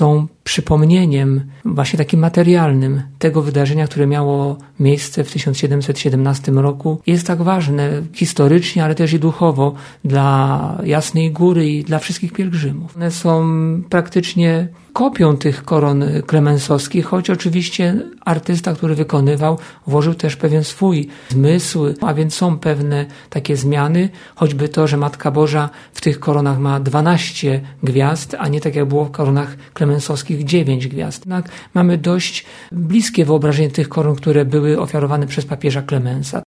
są przypomnieniem właśnie takim materialnym tego wydarzenia, które miało miejsce w 1717 roku. Jest tak ważne historycznie, ale też i duchowo dla Jasnej Góry i dla wszystkich pielgrzymów. One są praktycznie kopią tych koron klemensowskich, choć oczywiście artysta, który wykonywał, włożył też pewien swój zmysł, a więc są pewne takie zmiany, choćby to, że Matka Boża w tych koronach ma 12 gwiazd, a nie tak jak było w koronach klemensowskich 9 gwiazd. Jednak mamy dość bliskie wyobrażenie tych koron, które były ofiarowane przez papieża Klemensa.